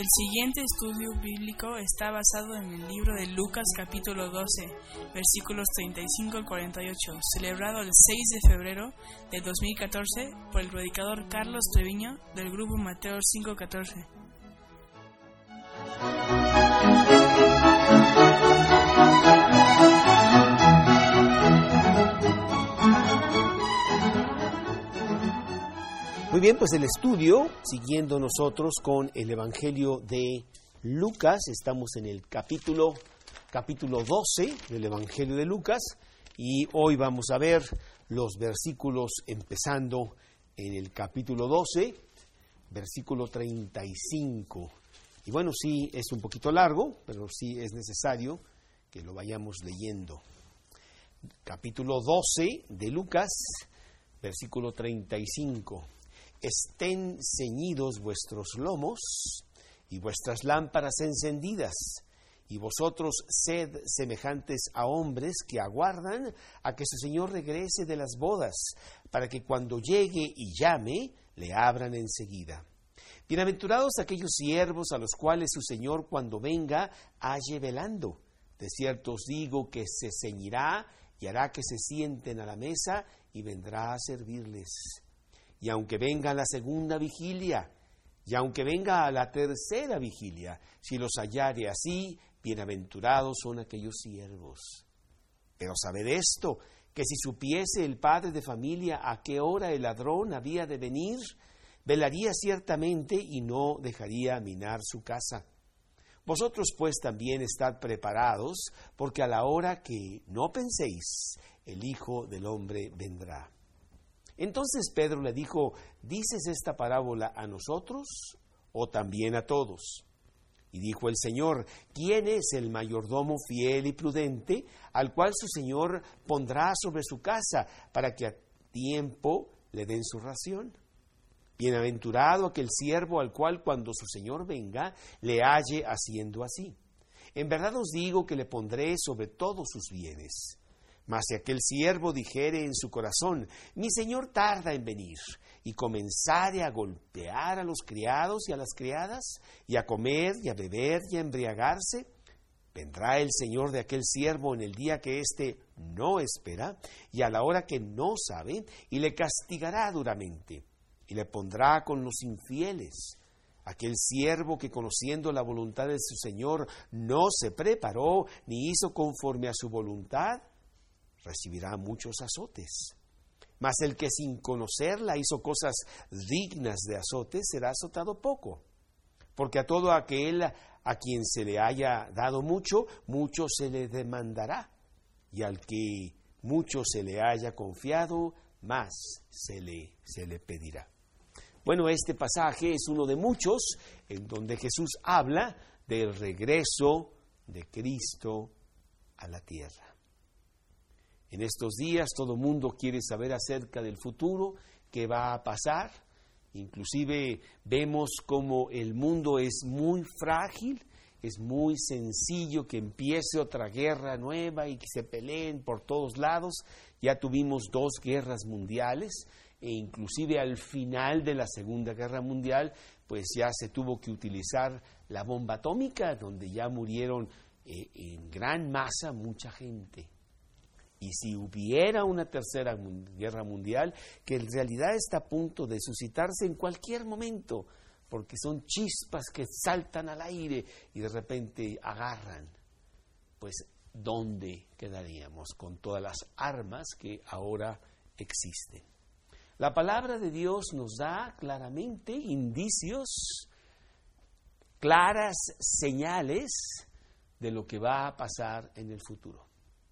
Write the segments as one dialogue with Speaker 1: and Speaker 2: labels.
Speaker 1: El siguiente estudio bíblico está basado en el libro de Lucas capítulo 12, versículos 35 al 48, celebrado el 6 de febrero del 2014 por el predicador Carlos Treviño del grupo Mateo 5:14.
Speaker 2: Muy bien, pues el estudio, siguiendo nosotros con el Evangelio de Lucas, estamos en el capítulo 12 del Evangelio de Lucas y hoy vamos a ver los versículos empezando en el capítulo 12, versículo 35. Y bueno, sí es un poquito largo, pero sí es necesario que lo vayamos leyendo. Capítulo 12 de Lucas, versículo 35. Estén ceñidos vuestros lomos y vuestras lámparas encendidas, y vosotros sed semejantes a hombres que aguardan a que su Señor regrese de las bodas, para que cuando llegue y llame, le abran enseguida. Bienaventurados aquellos siervos a los cuales su Señor cuando venga halle velando. De cierto os digo que se ceñirá y hará que se sienten a la mesa y vendrá a servirles. Y aunque venga a la segunda vigilia, y aunque venga a la tercera vigilia, si los hallare así, bienaventurados son aquellos siervos. Pero sabed esto, que si supiese el padre de familia a qué hora el ladrón había de venir, velaría ciertamente y no dejaría minar su casa. Vosotros pues también estad preparados, porque a la hora que no penséis, el Hijo del Hombre vendrá. Entonces Pedro le dijo, ¿dices esta parábola a nosotros o también a todos? Y dijo el Señor, ¿quién es el mayordomo fiel y prudente, al cual su Señor pondrá sobre su casa, para que a tiempo le den su ración? Bienaventurado aquel siervo al cual cuando su Señor venga, le halle haciendo así. En verdad os digo que le pondré sobre todos sus bienes. Mas si aquel siervo dijere en su corazón, mi señor tarda en venir, y comenzare a golpear a los criados y a las criadas, y a comer y a beber y a embriagarse, vendrá el señor de aquel siervo en el día que éste no espera, y a la hora que no sabe, y le castigará duramente, y le pondrá con los infieles. Aquel siervo que conociendo la voluntad de su señor no se preparó, ni hizo conforme a su voluntad, recibirá muchos azotes. Mas el que sin conocerla hizo cosas dignas de azotes, será azotado poco. Porque a todo aquel a quien se le haya dado mucho, mucho se le demandará. Y al que mucho se le haya confiado, más se le pedirá. Bueno, este pasaje es uno de muchos en donde Jesús habla del regreso de Cristo a la tierra. En estos días todo el mundo quiere saber acerca del futuro, qué va a pasar. Inclusive vemos como el mundo es muy frágil, es muy sencillo que empiece otra guerra nueva y que se peleen por todos lados. Ya tuvimos 2 guerras mundiales e inclusive al final de la Segunda Guerra Mundial, pues ya se tuvo que utilizar la bomba atómica, donde ya murieron en gran masa mucha gente. Y si hubiera una tercera guerra mundial, que en realidad está a punto de suscitarse en cualquier momento, porque son chispas que saltan al aire y de repente agarran, pues ¿dónde quedaríamos con todas las armas que ahora existen? La palabra de Dios nos da claramente indicios, claras señales de lo que va a pasar en el futuro.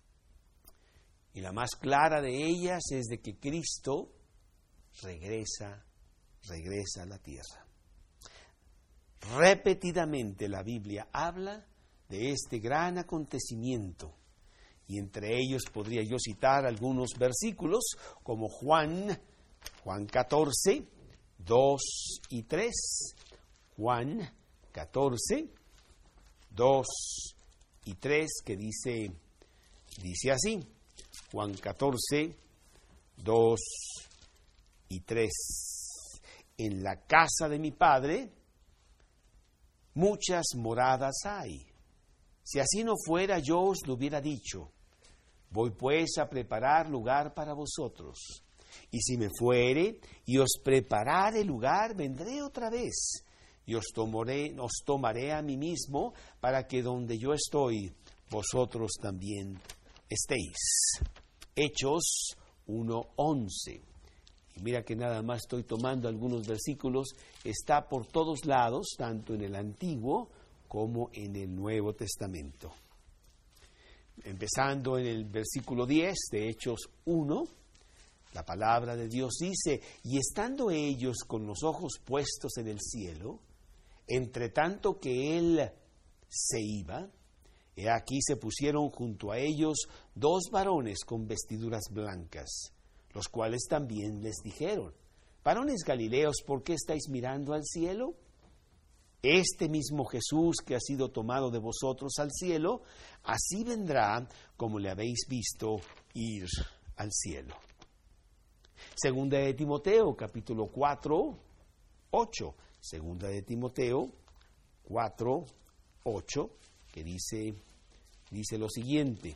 Speaker 2: Y la más clara de ellas es de que Cristo regresa a la tierra. Repetidamente la Biblia habla de este gran acontecimiento. Y entre ellos podría yo citar algunos versículos como Juan 14, 2 y 3. Juan 14, 2 y 3, que dice así. Juan 14, 2 y 3. En la casa de mi Padre muchas moradas hay. Si así no fuera, yo os lo hubiera dicho. Voy pues a preparar lugar para vosotros. Y si me fuere y os preparare lugar, vendré otra vez y os tomaré a mí mismo, para que donde yo estoy, vosotros también estéis. Hechos 1:11. Y mira que nada más estoy tomando algunos versículos, está por todos lados, tanto en el Antiguo como en el Nuevo Testamento. Empezando en el versículo 10 de Hechos 1, la palabra de Dios dice: y estando ellos con los ojos puestos en el cielo, entre tanto que él se iba, he aquí se pusieron junto a ellos 2 varones con vestiduras blancas, los cuales también les dijeron: varones Galileos, ¿por qué estáis mirando al cielo? Este mismo Jesús que ha sido tomado de vosotros al cielo, así vendrá como le habéis visto ir al cielo. Segunda de Timoteo, capítulo 4, 8. Segunda de Timoteo 4, 8, que dice lo siguiente.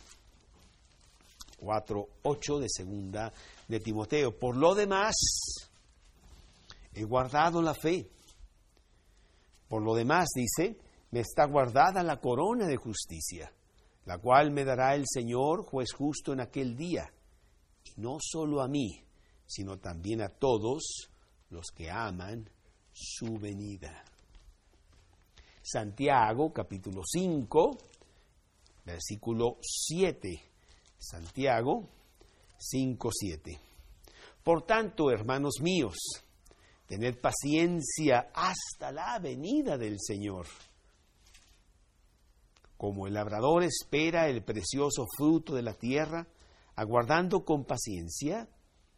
Speaker 2: 4, 8 de Segunda de Timoteo. Por lo demás, he guardado la fe. Por lo demás, dice, me está guardada la corona de justicia, la cual me dará el Señor, juez justo, en aquel día. Y no solo a mí, sino también a todos los que aman su venida. Santiago, capítulo 5, versículo 7. Santiago 5, 7. Por tanto, hermanos míos, tened paciencia hasta la venida del Señor. Como el labrador espera el precioso fruto de la tierra, aguardando con paciencia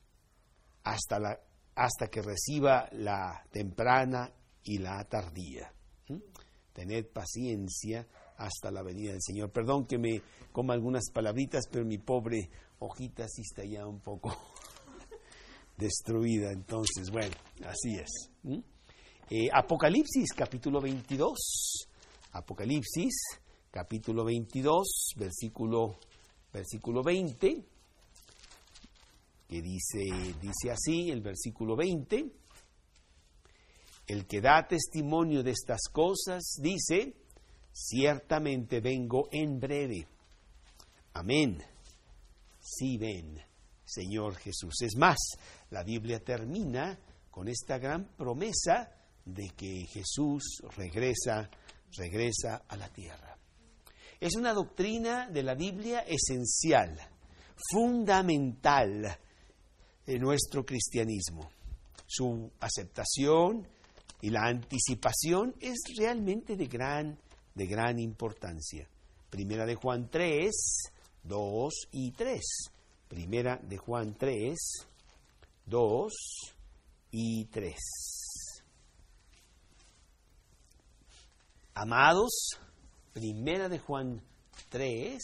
Speaker 2: hasta que reciba la temprana y la tardía. Tened paciencia hasta la venida del Señor. Perdón que me coma algunas palabritas, pero mi pobre hojita sí está ya un poco destruida. Entonces, bueno, así es. Apocalipsis, capítulo 22. Apocalipsis, capítulo 22, versículo 20. Que dice así, el versículo 20, el que da testimonio de estas cosas dice: ciertamente vengo en breve. Amén. Sí, ven, Señor Jesús. Es más, la Biblia termina con esta gran promesa de que Jesús regresa a la tierra. Es una doctrina de la Biblia esencial, fundamental en nuestro cristianismo. Su aceptación y la anticipación es realmente de gran importancia. Primera de Juan 3, 2 y 3. Primera de Juan 3, 2 y 3. Amados, Primera de Juan 3,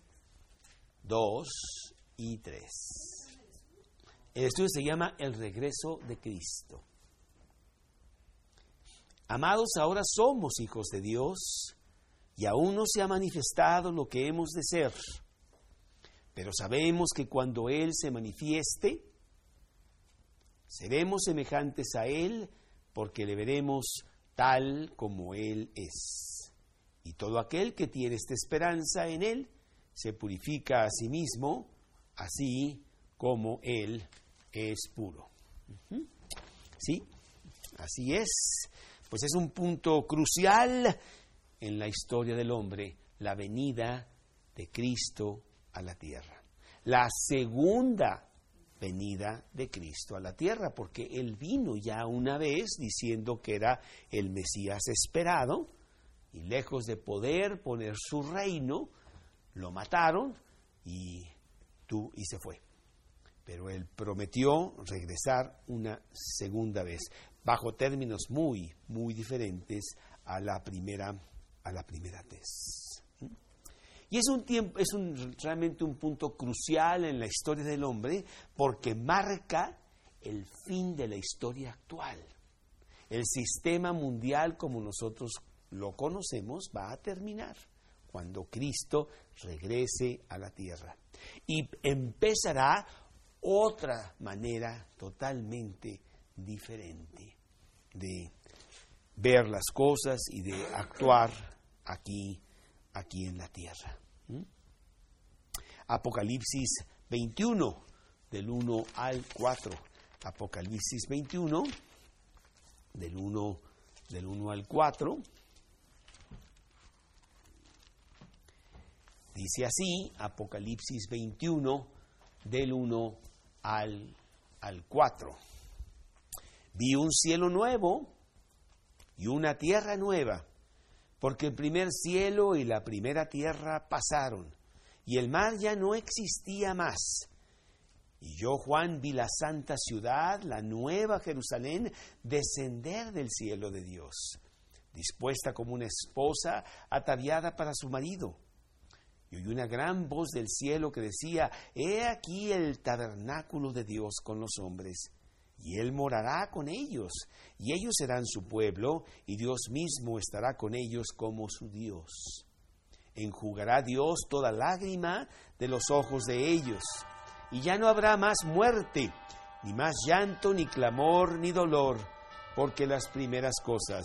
Speaker 2: 2 y 3. El estudio se llama El regreso de Cristo. Amados, ahora somos hijos de Dios y aún no se ha manifestado lo que hemos de ser. Pero sabemos que cuando Él se manifieste, seremos semejantes a Él, porque le veremos tal como Él es. Y todo aquel que tiene esta esperanza en Él se purifica a sí mismo, así como Él es puro. ¿Sí? Así es. Pues es un punto crucial en la historia del hombre, la venida de Cristo a la tierra. La segunda venida de Cristo a la tierra, porque Él vino ya una vez diciendo que era el Mesías esperado, y lejos de poder poner su reino, lo mataron y se fue. Pero Él prometió regresar una segunda vez, bajo términos muy, muy diferentes a la primera vez. Y es realmente un punto crucial en la historia del hombre, porque marca el fin de la historia actual. El sistema mundial como nosotros lo conocemos va a terminar cuando Cristo regrese a la tierra. Y empezará otra manera totalmente diferente de ver las cosas y de actuar aquí en la tierra. Apocalipsis 21, del 1 al 4. Apocalipsis 21, del 1 al 4. Dice así, Apocalipsis 21, del 1 al 4. Vi un cielo nuevo y una tierra nueva, porque el primer cielo y la primera tierra pasaron, y el mar ya no existía más. Y yo, Juan, vi la santa ciudad, la nueva Jerusalén, descender del cielo de Dios, dispuesta como una esposa ataviada para su marido. Y oí una gran voz del cielo que decía: He aquí el tabernáculo de Dios con los hombres, y Él morará con ellos, y ellos serán su pueblo, y Dios mismo estará con ellos como su Dios. Enjugará Dios toda lágrima de los ojos de ellos, y ya no habrá más muerte, ni más llanto, ni clamor, ni dolor, porque las primeras cosas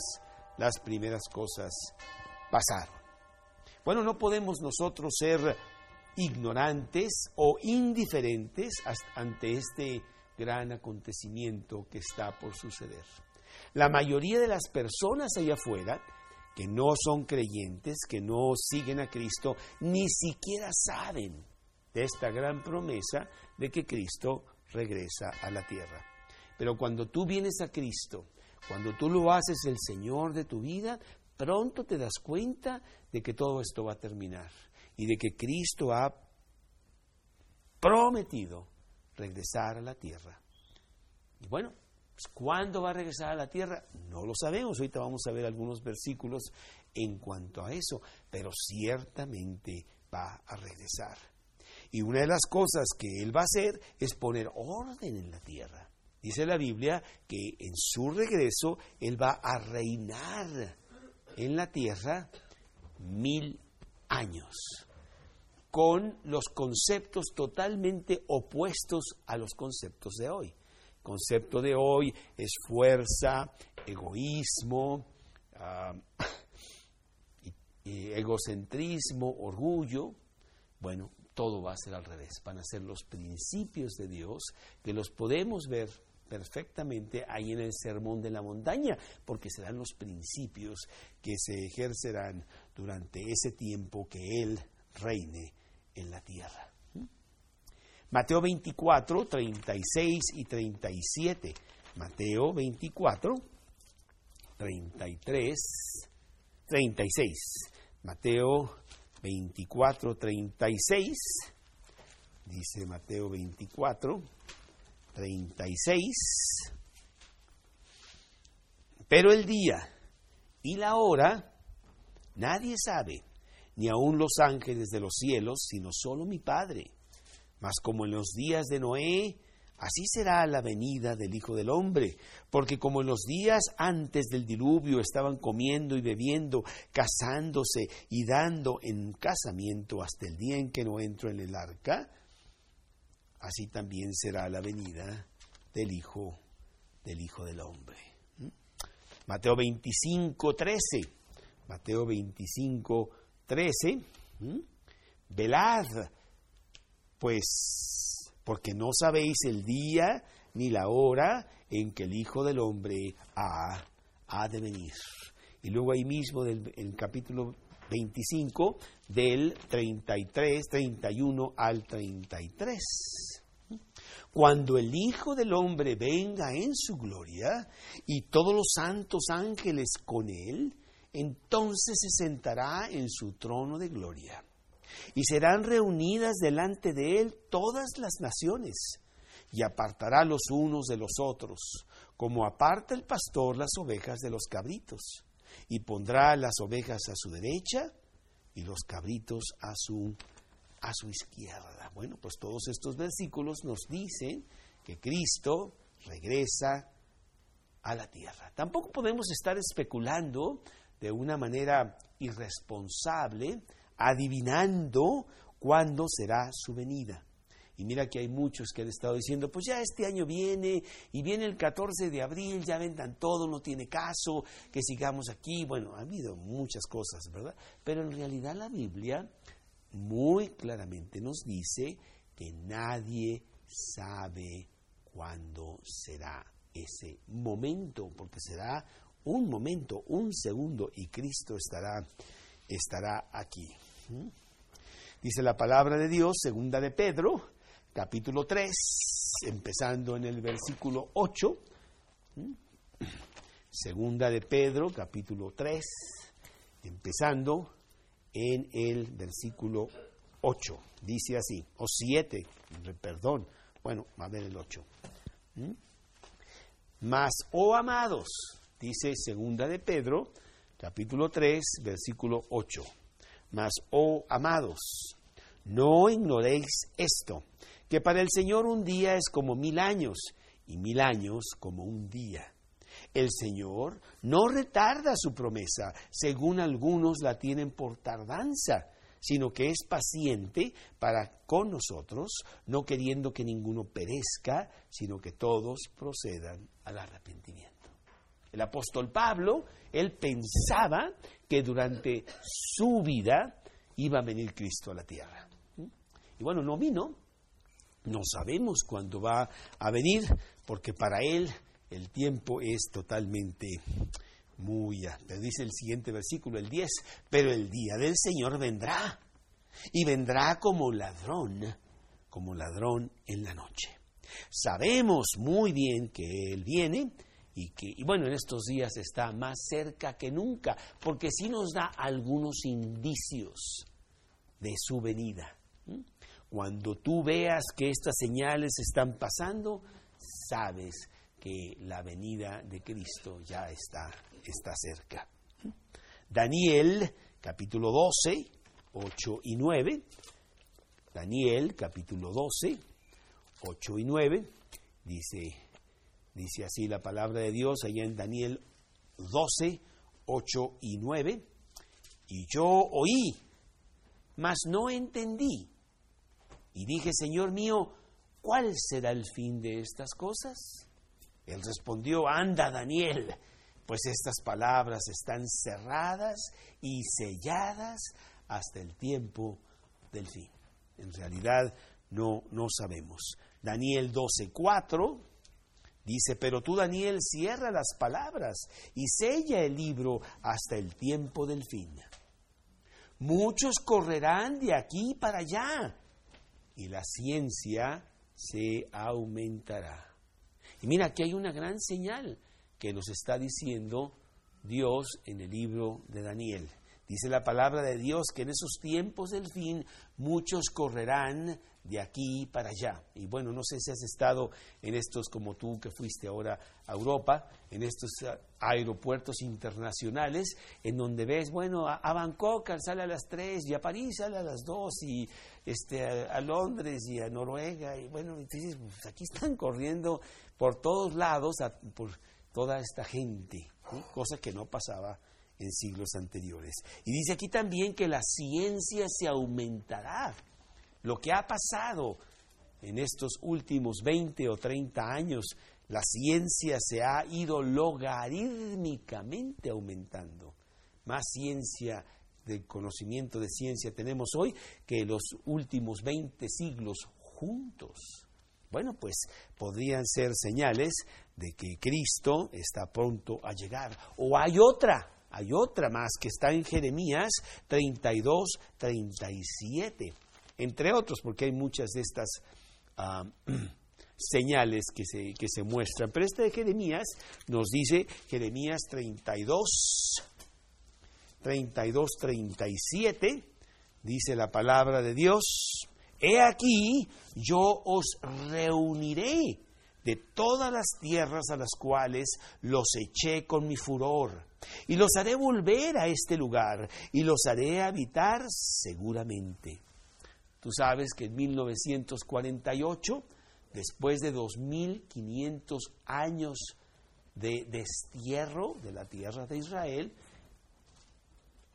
Speaker 2: pasaron. Bueno, no podemos nosotros ser ignorantes o indiferentes ante este gran acontecimiento que está por suceder. La mayoría de las personas allá afuera que no son creyentes, que no siguen a Cristo, ni siquiera saben de esta gran promesa de que Cristo regresa a la tierra. Pero cuando tú vienes a Cristo, cuando tú lo haces el Señor de tu vida, pronto te das cuenta de que todo esto va a terminar y de que Cristo ha prometido regresar a la tierra. Y bueno, pues ¿cuándo va a regresar a la tierra? No lo sabemos. Ahorita vamos a ver algunos versículos en cuanto a eso, pero ciertamente va a regresar. Y una de las cosas que Él va a hacer es poner orden en la tierra. Dice la Biblia que en su regreso Él va a reinar en la tierra 1000 años, con los conceptos totalmente opuestos a los conceptos de hoy. El concepto de hoy es fuerza, egoísmo, egocentrismo, orgullo. Bueno, todo va a ser al revés. Van a ser los principios de Dios que los podemos ver perfectamente ahí en el Sermón de la Montaña, porque serán los principios que se ejercerán durante ese tiempo que Él reine en la tierra. Mateo 24, 36 y 37. Mateo 24, 33, 36. Mateo 24, 36. Dice Mateo 24, 36. Pero el día y la hora nadie sabe, ni aun los ángeles de los cielos, sino solo mi Padre. Mas como en los días de Noé, así será la venida del Hijo del Hombre. Porque como en los días antes del diluvio estaban comiendo y bebiendo, casándose y dando en casamiento hasta el día en que no entró en el arca, así también será la venida del Hijo del Hombre. Mateo 25, 13. Mateo 25, 13. Velad, pues, porque no sabéis el día ni la hora en que el Hijo del Hombre ha de venir. Y luego ahí mismo el capítulo 25, del 33, 31 al 33. Cuando el Hijo del Hombre venga en su gloria y todos los santos ángeles con Él, entonces se sentará en su trono de gloria. Y serán reunidas delante de Él todas las naciones, y apartará los unos de los otros, como aparta el pastor las ovejas de los cabritos, y pondrá las ovejas a su derecha y los cabritos a su izquierda. Bueno, pues todos estos versículos nos dicen que Cristo regresa a la tierra. Tampoco podemos estar especulando de una manera irresponsable, adivinando cuándo será su venida. Y mira que hay muchos que han estado diciendo, pues ya este año viene, y viene el 14 de abril, ya vendan todo, no tiene caso que sigamos aquí. Bueno, ha habido muchas cosas, ¿verdad? Pero en realidad la Biblia muy claramente nos dice que nadie sabe cuándo será ese momento, porque será un momento, un segundo, y Cristo estará aquí. Dice la palabra de Dios, segunda de Pedro, capítulo 3, empezando en el versículo 8. Segunda de Pedro, capítulo 3, empezando en el versículo 8. Dice así, o 7, perdón, bueno, va a ver el 8. Mas, oh amados, dice segunda de Pedro, capítulo 3, versículo 8. Mas, oh amados, no ignoréis esto, que para el Señor un día es como 1000 años, y 1000 años como un día. El Señor no retarda su promesa, según algunos la tienen por tardanza, sino que es paciente para con nosotros, no queriendo que ninguno perezca, sino que todos procedan al arrepentimiento. El apóstol Pablo, él pensaba que durante su vida iba a venir Cristo a la tierra. Y bueno, no vino, no sabemos cuándo va a venir, porque para él el tiempo es totalmente muy... Dice el siguiente versículo, el 10, pero el día del Señor vendrá, y vendrá como ladrón en la noche. Sabemos muy bien que Él viene, y bueno, en estos días está más cerca que nunca, porque sí nos da algunos indicios de su venida. Cuando tú veas que estas señales están pasando, sabes que la venida de Cristo ya está cerca. Daniel, capítulo 12, 8 y 9. Daniel, capítulo 12, 8 y 9. Dice así la palabra de Dios allá en Daniel 12, 8 y 9. Y yo oí, mas no entendí. Y dije, Señor mío, ¿cuál será el fin de estas cosas? Él respondió, anda, Daniel, pues estas palabras están cerradas y selladas hasta el tiempo del fin. En realidad no sabemos. Daniel 12:4 dice, pero tú, Daniel, cierra las palabras y sella el libro hasta el tiempo del fin. Muchos correrán de aquí para allá y la ciencia se aumentará. Y mira, aquí hay una gran señal que nos está diciendo Dios en el libro de Daniel. Dice la palabra de Dios que en esos tiempos del fin muchos correrán de aquí para allá. Y bueno, no sé si has estado en estos, como tú que fuiste ahora a Europa, en estos aeropuertos internacionales, en donde ves, bueno, a Bangkok sale a las 3, y a París sale a las 2, y a Londres y a Noruega, y bueno, entonces, pues aquí están corriendo por todos lados, por toda esta gente, ¿sí? Cosa que no pasaba en siglos anteriores. Y dice aquí también que la ciencia se aumentará. Lo que ha pasado en estos últimos 20 o 30 años, la ciencia se ha ido logarítmicamente aumentando. Más ciencia, de conocimiento de ciencia tenemos hoy que los últimos 20 siglos juntos. Bueno, pues podrían ser señales de que Cristo está pronto a llegar. O hay otra más que está en Jeremías 32, 37. Entre otros, porque hay muchas de estas señales que se muestran. Pero esta de Jeremías nos dice, Jeremías 32, 37, dice la palabra de Dios, he aquí, yo os reuniré de todas las tierras a las cuales los eché con mi furor, y los haré volver a este lugar, y los haré habitar seguramente. Tú sabes que en 1948, después de 2500 años de destierro de la tierra de Israel,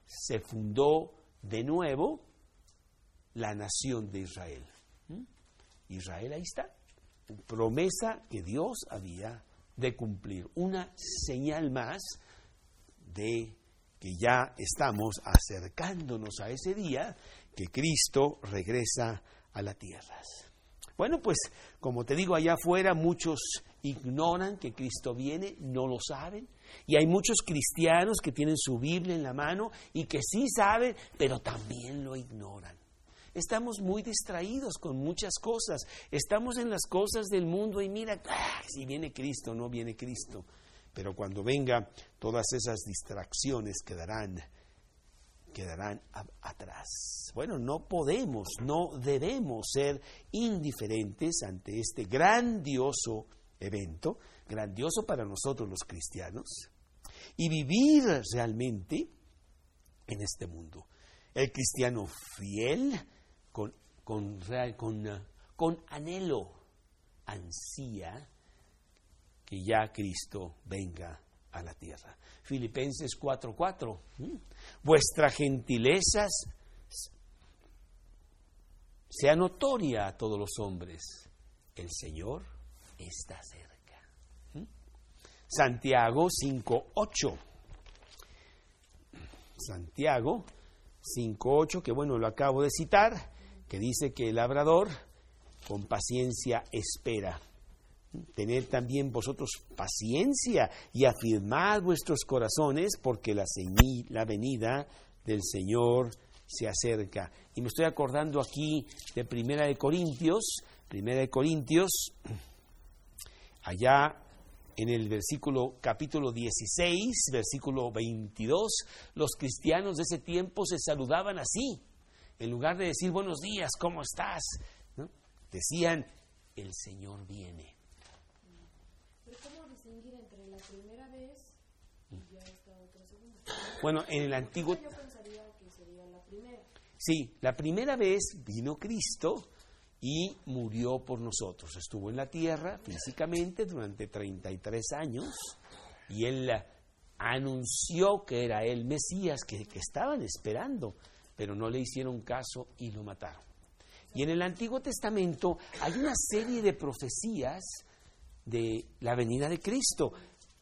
Speaker 2: se fundó de nuevo la nación de Israel. Israel ahí está, promesa que Dios había de cumplir, una señal más de que ya estamos acercándonos a ese día que Cristo regresa a la tierra. Bueno, pues como te digo, allá afuera muchos ignoran que Cristo viene, no lo saben, y hay muchos cristianos que tienen su Biblia en la mano y que sí saben, pero también lo ignoran. Estamos muy distraídos con muchas cosas, estamos en las cosas del mundo y mira, si viene Cristo, no viene Cristo, pero cuando venga todas esas distracciones quedarán atrás. Bueno, no podemos, no debemos ser indiferentes ante este grandioso evento, grandioso para nosotros los cristianos, y vivir realmente en este mundo. El cristiano fiel, con anhelo, ansía que ya Cristo venga a la tierra. Filipenses 4:4. Vuestra gentileza sea notoria a todos los hombres. El Señor está cerca. Santiago 5:8. Santiago 5:8, que bueno, lo acabo de citar, que dice que el labrador con paciencia espera. Tened también vosotros paciencia y afirmad vuestros corazones, porque la venida del Señor se acerca. Y me estoy acordando aquí de Primera de Corintios, allá en el capítulo 16, versículo 22, los cristianos de ese tiempo se saludaban así. En lugar de decir buenos días, ¿cómo estás?, ¿no? Decían, el Señor viene.
Speaker 3: ¿Pero cómo distinguir entre la primera vez y ya esta otra segunda?
Speaker 2: Bueno, en el Antiguo...
Speaker 3: Yo pensaría que sería la primera.
Speaker 2: Sí, la primera vez vino Cristo y murió por nosotros. Estuvo en la tierra físicamente durante 33 años y Él anunció que era el Mesías que estaban esperando, pero no le hicieron caso y lo mataron. Y en el Antiguo Testamento hay una serie de profecías de la venida de Cristo,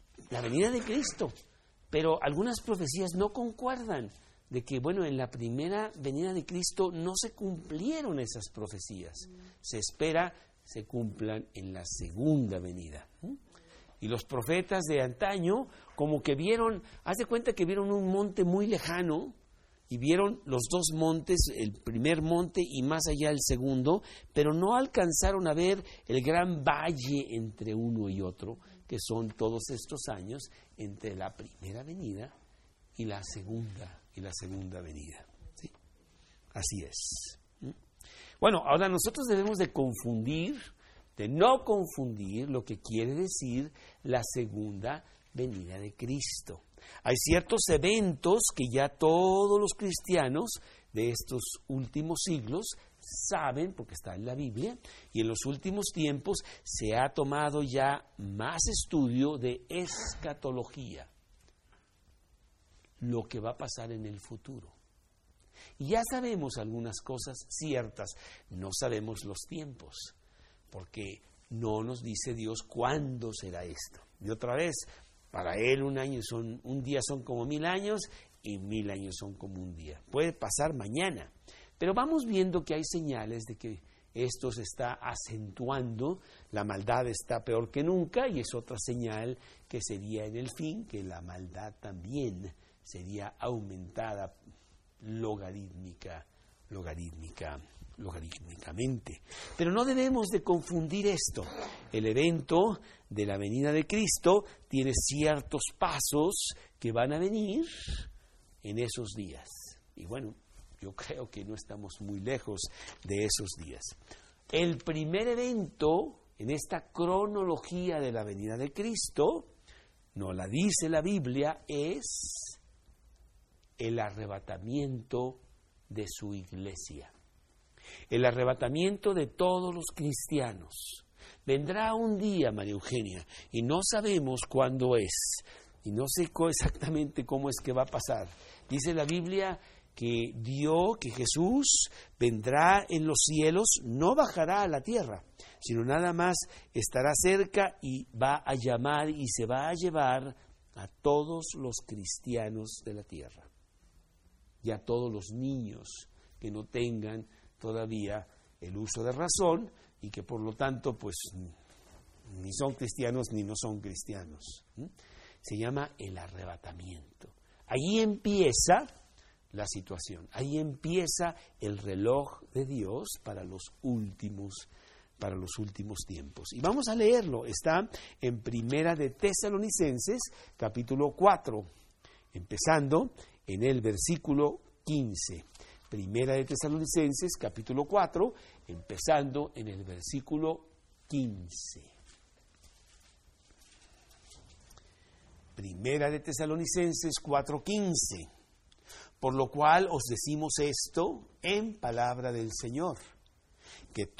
Speaker 2: pero algunas profecías no concuerdan, de que, bueno, en la primera venida de Cristo no se cumplieron esas profecías. Se espera se cumplan en la segunda venida. Y los profetas de antaño, como que vieron, haz de cuenta que vieron un monte muy lejano, y vieron los dos montes, el primer monte y más allá el segundo, pero no alcanzaron a ver el gran valle entre uno y otro, que son todos estos años entre la primera venida y la segunda venida. ¿Sí? Así es. Bueno, ahora nosotros debemos de no confundir lo que quiere decir la segunda venida de Cristo. Hay ciertos eventos que ya todos los cristianos de estos últimos siglos saben, porque está en la Biblia, y en los últimos tiempos se ha tomado ya más estudio de escatología, lo que va a pasar en el futuro. Y ya sabemos algunas cosas ciertas, no sabemos los tiempos, porque no nos dice Dios cuándo será esto. Y otra vez, para Él un día son como 1000 años y 1000 años son como un día. Puede pasar mañana, pero vamos viendo que hay señales de que esto se está acentuando, la maldad está peor que nunca y es otra señal que sería en el fin, que la maldad también sería aumentada logarítmicamente. Pero no debemos de confundir esto. El evento de la venida de Cristo tiene ciertos pasos que van a venir en esos días. Y bueno, yo creo que no estamos muy lejos de esos días. El primer evento en esta cronología de la venida de Cristo, nos la dice la Biblia, es el arrebatamiento de su iglesia. El arrebatamiento de todos los cristianos. Vendrá un día, María Eugenia, y no sabemos cuándo es, Y no sé exactamente cómo es que va a pasar. Dice la Biblia que Jesús vendrá en los cielos, no bajará a la tierra, sino nada más estará cerca y va a llamar y se va a llevar a todos los cristianos de la tierra y a todos los niños que no tengan todavía el uso de razón y que por lo tanto pues ni son cristianos ni no son cristianos. Se llama el arrebatamiento. Ahí empieza la situación, ahí empieza el reloj de Dios para los últimos tiempos. Y vamos a leerlo, está en Primera de Tesalonicenses, capítulo 4, empezando en el versículo 15. Primera de Tesalonicenses, capítulo 4, empezando en el versículo 15. Primera de Tesalonicenses 4:15. Por lo cual os decimos esto en palabra del Señor, que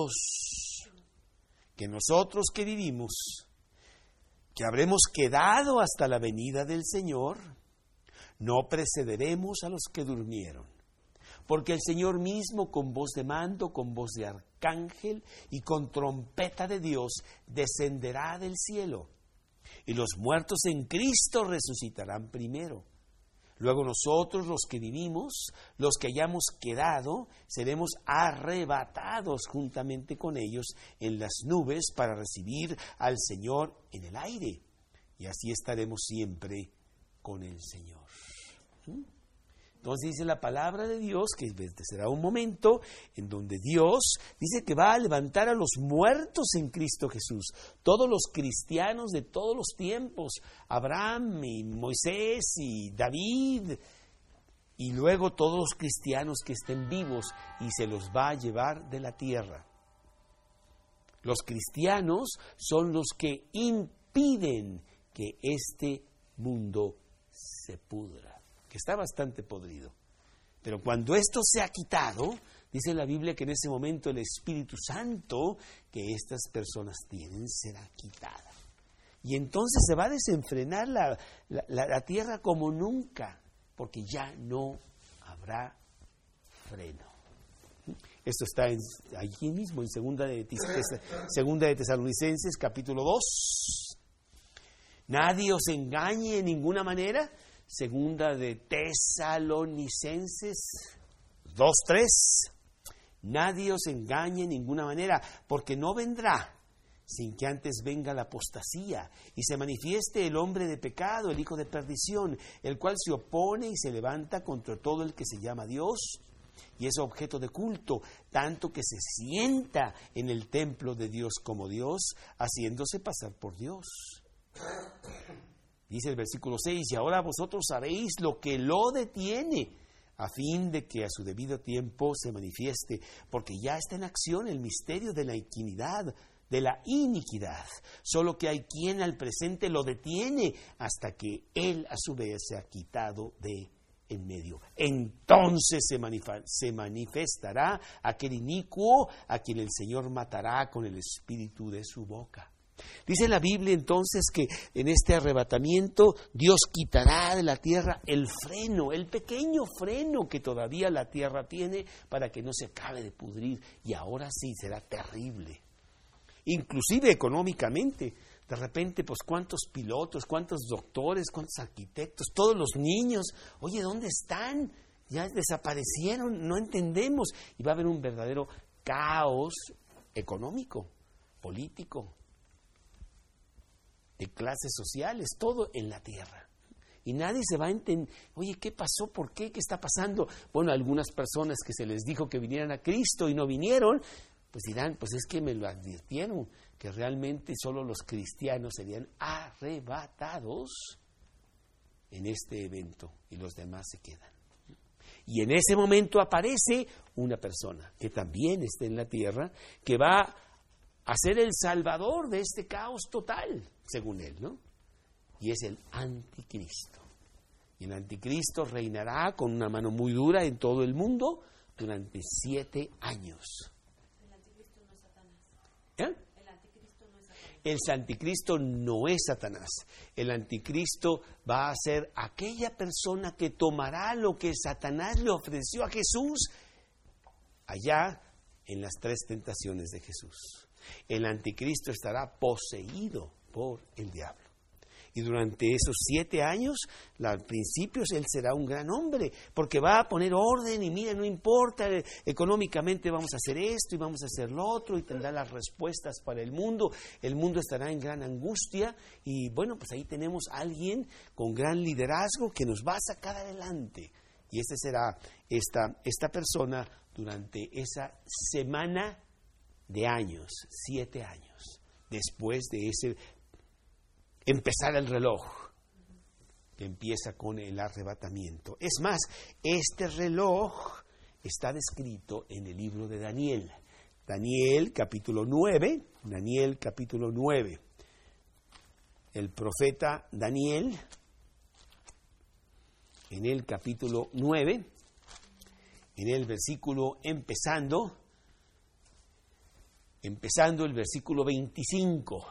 Speaker 2: nosotros que vivimos, que habremos quedado hasta la venida del Señor, no precederemos a los que durmieron. Porque el Señor mismo, con voz de mando, con voz de arcángel y con trompeta de Dios, descenderá del cielo. Y los muertos en Cristo resucitarán primero. Luego nosotros, los que vivimos, los que hayamos quedado, seremos arrebatados juntamente con ellos en las nubes para recibir al Señor en el aire. Y así estaremos siempre con el Señor. Entonces dice la palabra de Dios que será un momento en donde Dios dice que va a levantar a los muertos en Cristo Jesús. Todos los cristianos de todos los tiempos, Abraham y Moisés y David, y luego todos los cristianos que estén vivos, y se los va a llevar de la tierra. Los cristianos son los que impiden que este mundo se pudra, que está bastante podrido. Pero cuando esto se ha quitado, dice la Biblia que en ese momento el Espíritu Santo que estas personas tienen será quitada. Y entonces se va a desenfrenar la tierra como nunca, porque ya no habrá freno. Esto está allí mismo en Segunda de Tesalonicenses, capítulo 2. Nadie os engañe en ninguna manera. Segunda de Tesalonicenses 2:3. Nadie os engañe en ninguna manera, porque no vendrá sin que antes venga la apostasía y se manifieste el hombre de pecado, el hijo de perdición, el cual se opone y se levanta contra todo el que se llama Dios y es objeto de culto, tanto que se sienta en el templo de Dios como Dios, haciéndose pasar por Dios. Dice el versículo 6, y ahora vosotros sabéis lo que lo detiene, a fin de que a su debido tiempo se manifieste, porque ya está en acción el misterio de la iniquidad, solo que hay quien al presente lo detiene, hasta que él a su vez se ha quitado de en medio. Entonces se manifestará aquel inicuo a quien el Señor matará con el espíritu de su boca. Dice la Biblia entonces que en este arrebatamiento Dios quitará de la tierra el freno, el pequeño freno que todavía la tierra tiene para que no se acabe de pudrir, y ahora sí será terrible, inclusive económicamente. De repente, pues cuántos pilotos, cuántos doctores, cuántos arquitectos, todos los niños, oye, ¿dónde están? Ya desaparecieron, no entendemos, y va a haber un verdadero caos económico, político, de clases sociales, todo en la tierra. Y nadie se va a entender, oye, ¿qué pasó? ¿Por qué? ¿Qué está pasando? Bueno, algunas personas que se les dijo que vinieran a Cristo y no vinieron, pues dirán, pues es que me lo advirtieron, que realmente solo los cristianos serían arrebatados en este evento y los demás se quedan. Y en ese momento aparece una persona que también está en la tierra, que va a ser el salvador de este caos total, según él, ¿no? Y es el anticristo. Y el anticristo reinará con una mano muy dura en todo el mundo durante 7 años.
Speaker 3: El anticristo no es Satanás.
Speaker 2: ¿Eh?
Speaker 3: El anticristo no es Satanás.
Speaker 2: El anticristo no es Satanás. El anticristo va a ser aquella persona que tomará lo que Satanás le ofreció a Jesús allá en las 3 tentaciones de Jesús. El anticristo estará poseído por el diablo. Y durante esos 7 años, al principio él será un gran hombre, porque va a poner orden y mira, no importa, económicamente vamos a hacer esto y vamos a hacer lo otro y tendrá las respuestas para el mundo. El mundo estará en gran angustia y bueno, pues ahí tenemos a alguien con gran liderazgo que nos va a sacar adelante. Y este será esta persona durante esa semana de años, 7 años, después de ese empezar el reloj, que empieza con el arrebatamiento. Es más, este reloj está descrito en el libro de Daniel. Daniel capítulo 9, el profeta Daniel, en el capítulo 9, en el versículo empezando el versículo 25,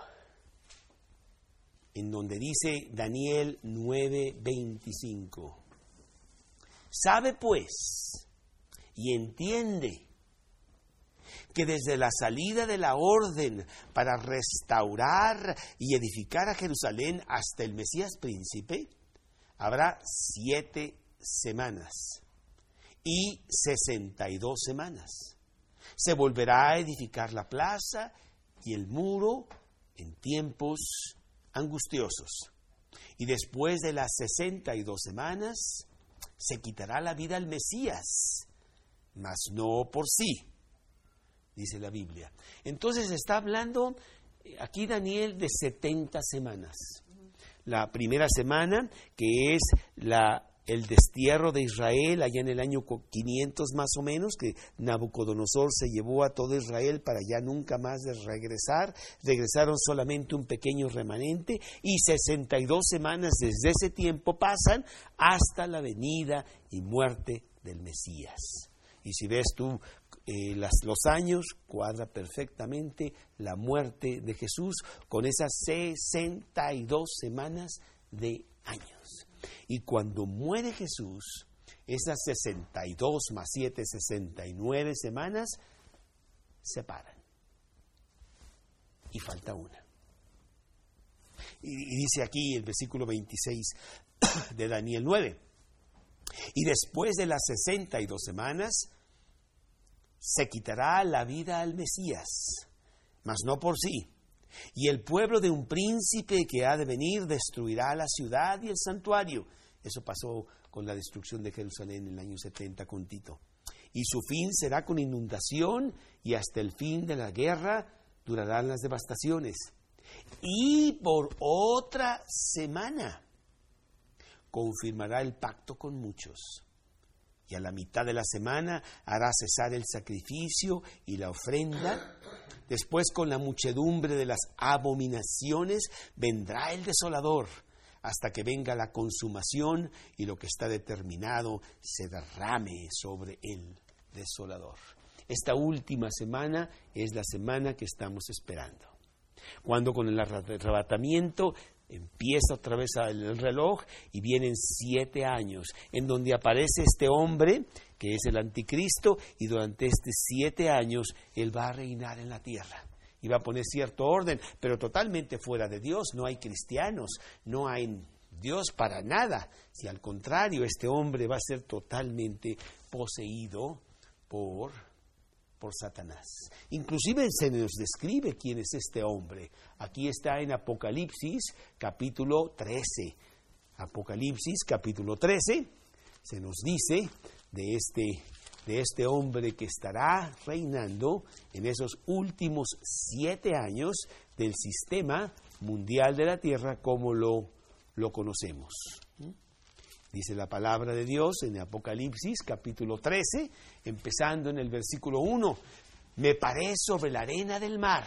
Speaker 2: en donde dice Daniel 9:25. Sabe pues y entiende que desde la salida de la orden para restaurar y edificar a Jerusalén hasta el Mesías príncipe, habrá 7 semanas y 62 semanas. Se volverá a edificar la plaza y el muro en tiempos angustiosos. Y después de las 62 semanas, se quitará la vida al Mesías, mas no por sí, dice la Biblia. Entonces está hablando aquí Daniel de 70 semanas. La primera semana, que es el destierro de Israel, allá en el año 500 más o menos, que Nabucodonosor se llevó a todo Israel para ya nunca más de regresar. Regresaron solamente un pequeño remanente, y 62 semanas desde ese tiempo pasan hasta la venida y muerte del Mesías. Y si ves tú los años, cuadra perfectamente la muerte de Jesús con esas 62 semanas de años. Y cuando muere Jesús, esas 62 más 7, 69 semanas se paran. Y falta una. Y dice aquí el versículo 26 de Daniel 9. Y después de las 62 semanas, se quitará la vida al Mesías, mas no por sí. Y el pueblo de un príncipe que ha de venir destruirá la ciudad y el santuario. Eso pasó con la destrucción de Jerusalén en el año 70 con Tito. Y su fin será con inundación, y hasta el fin de la guerra durarán las devastaciones. Y por otra semana confirmará el pacto con muchos. Y a la mitad de la semana hará cesar el sacrificio y la ofrenda. Después, con la muchedumbre de las abominaciones, vendrá el desolador, hasta que venga la consumación y lo que está determinado se derrame sobre el desolador. Esta última semana es la semana que estamos esperando. Cuando con el arrebatamiento empieza otra vez el reloj y vienen 7 años en donde aparece este hombre que es el anticristo, y durante estos 7 años él va a reinar en la tierra y va a poner cierto orden, pero totalmente fuera de Dios. No hay cristianos, no hay Dios para nada. Si al contrario, este hombre va a ser totalmente poseído por Satanás. Inclusive se nos describe quién es este hombre. Aquí está en Apocalipsis capítulo 13. Apocalipsis capítulo 13 se nos dice de este hombre que estará reinando en esos últimos 7 años del sistema mundial de la tierra como lo conocemos. Dice la palabra de Dios en Apocalipsis capítulo 13, empezando en el versículo 1. Me paré sobre la arena del mar,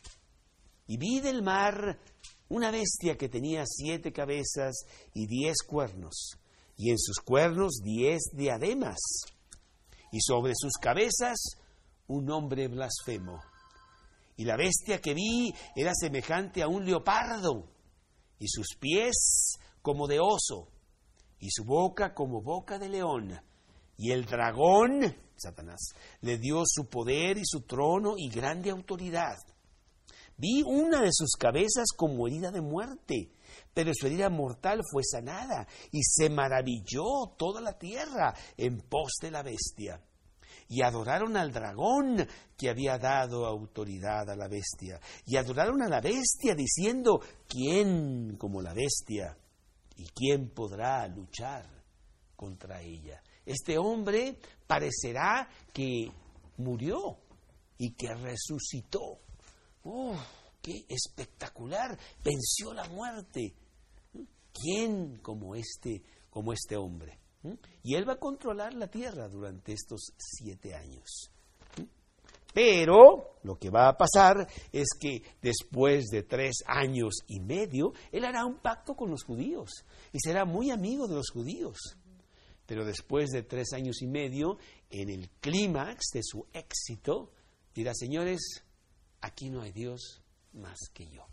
Speaker 2: y vi del mar una bestia que tenía 7 cabezas y 10 cuernos, y en sus cuernos 10 diademas, y sobre sus cabezas un nombre blasfemo. Y la bestia que vi era semejante a un leopardo, y sus pies como de oso, y su boca como boca de león. Y el dragón, Satanás, le dio su poder y su trono y grande autoridad. Vi una de sus cabezas como herida de muerte, pero su herida mortal fue sanada, y se maravilló toda la tierra en pos de la bestia. Y adoraron al dragón que había dado autoridad a la bestia. Y adoraron a la bestia diciendo, ¿quién como la bestia? ¿Y quién podrá luchar contra ella? Este hombre parecerá que murió y que resucitó. ¡Oh, qué espectacular! Venció la muerte. ¿Quién como este hombre? Y él va a controlar la tierra durante estos 7 años. Pero lo que va a pasar es que después de 3 años y medio, él hará un pacto con los judíos y será muy amigo de los judíos. Pero después de 3 años y medio, en el clímax de su éxito, dirá, señores, aquí no hay Dios más que yo.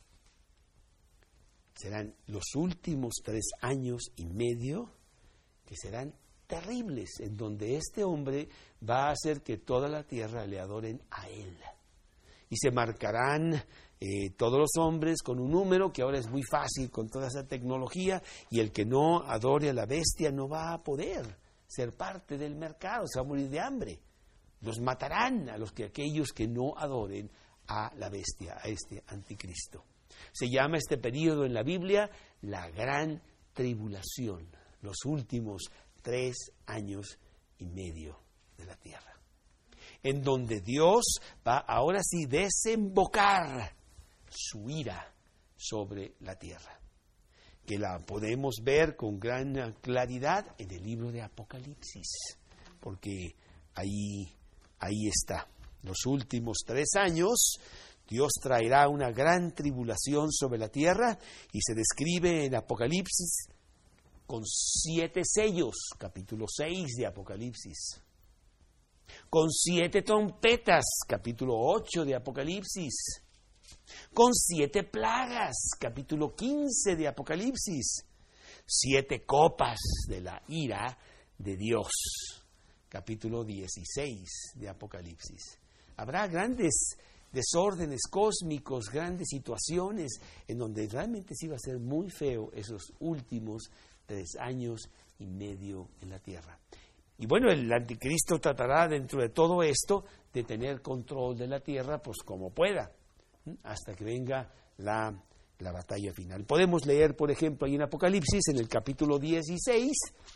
Speaker 2: Serán los últimos 3 años y medio que serán terribles, en donde este hombre va a hacer que toda la tierra le adoren a él. Y se marcarán todos los hombres con un número que ahora es muy fácil con toda esa tecnología, y el que no adore a la bestia no va a poder ser parte del mercado, se va a morir de hambre. Los matarán a aquellos que no adoren a la bestia, a este anticristo. Se llama este periodo en la Biblia la Gran Tribulación, los últimos 3 años y medio de la tierra, en donde Dios va ahora sí desembocar su ira sobre la tierra, que la podemos ver con gran claridad en el libro de Apocalipsis, porque ahí está. Los últimos 3 años, Dios traerá una gran tribulación sobre la tierra, y se describe en Apocalipsis con 7 sellos, capítulo 6 de Apocalipsis, con 7 trompetas, capítulo 8 de Apocalipsis, con 7 plagas, capítulo 15 de Apocalipsis, 7 copas de la ira de Dios, capítulo 16 de Apocalipsis. Habrá grandes desórdenes cósmicos, grandes situaciones en donde realmente sí va a ser muy feo esos últimos 3 años y medio en la tierra. Y bueno, el anticristo tratará dentro de todo esto de tener control de la tierra pues como pueda, hasta que venga la batalla final. Podemos leer, por ejemplo, ahí en Apocalipsis, en el capítulo 16,